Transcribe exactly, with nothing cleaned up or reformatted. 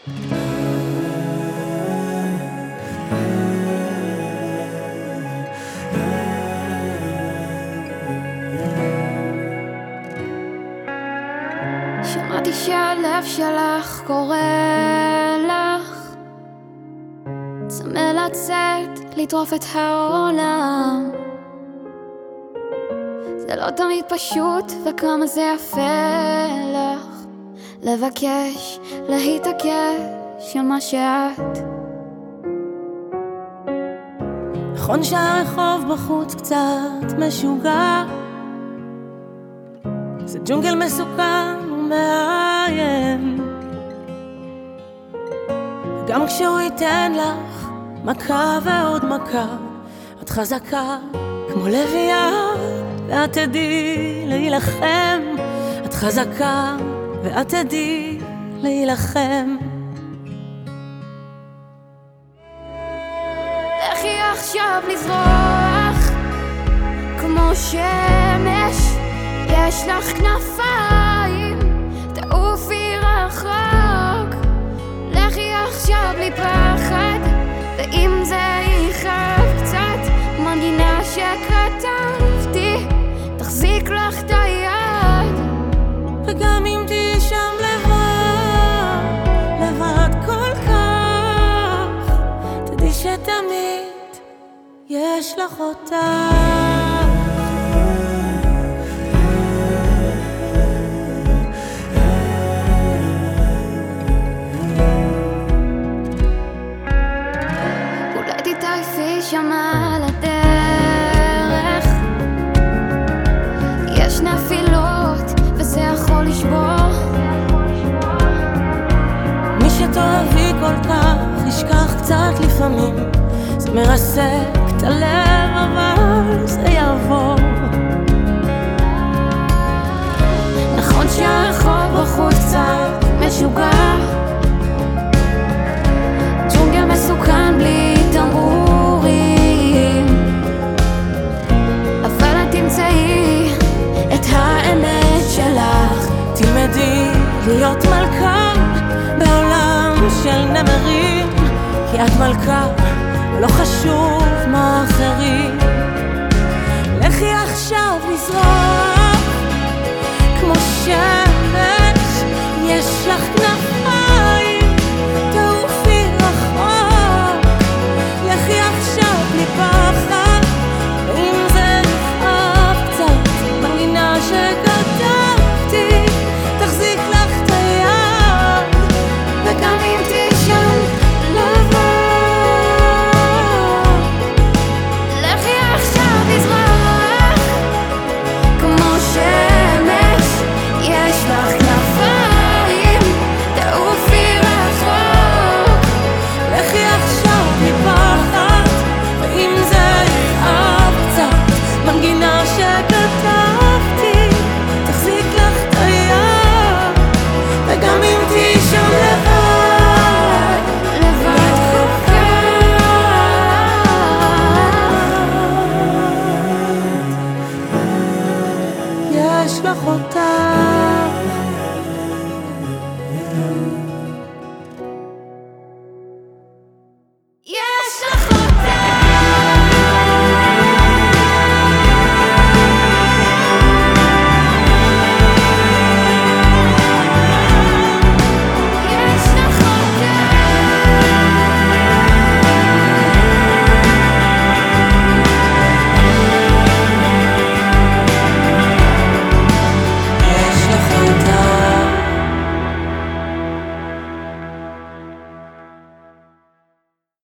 שמעתי שהלב שלך קורא לך, צמא לצאת, לטרוף את העולם. זה לא תמיד פשוט, וכמה זה יפה לך לבקש, להתעקש על מה שאת. נכון שהרחוב בחוץ קצת משוגע, זה ג'ונגל מסוכן ומאיים, גם כשהוא ייתן לך מכה ועוד מכה, את חזקה כמו לביאה ואת תדעי להילחם. את חזקה ואת תדעי להילחם. לכי עכשיו לזרוח כמו שמש, יש לך כנפיים, תעופי רחוק. לכי עכשיו בלי פחד, ואם זה יכאב קצת, מנגינה שכתבתי תחזיק לך את היד. וגם אם תהיי שם לבד, לבד כל כך, תדעי שתמיד יש לך אותה. שם על הדרך יש נפילות וזה יכול לשבור. מי שתאהבי כל כך ישכח קצת לפעמים, זה מרסק את הלב אבל זה יעבור. נכון שהרחוב בחוץ קצת משוגע, ג'ונגל מסוכן בלי תמרור, את האמת שלך. תלמדי להיות מלכה בעולם של נמרים, כי את מלכה ולא חשוב מה אחרים. לכי עכשיו לזרוח כמו שמש, יש לך כנפיים.